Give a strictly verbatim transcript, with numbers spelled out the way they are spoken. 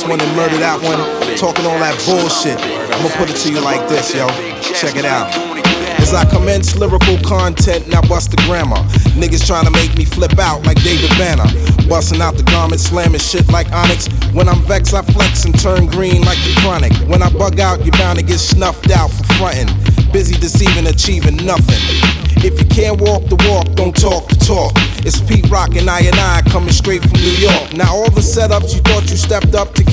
this one and murder that one, talking all that bullshit. I'ma put it to you like this, yo. Check it out. As I commence lyrical content, now bust the grammar. Niggas trying to make me flip out like David Banner. Busting out the garment, slamming shit like Onyx. When I'm vexed, I flex and turn green like the chronic. When I bug out, you're bound to get snuffed out for frontin'. Busy deceiving, achieving nothing. If you can't walk the walk, don't talk the talk. It's Pete Rock and I and I coming straight from New York. Now all the setups you thought you stepped up to get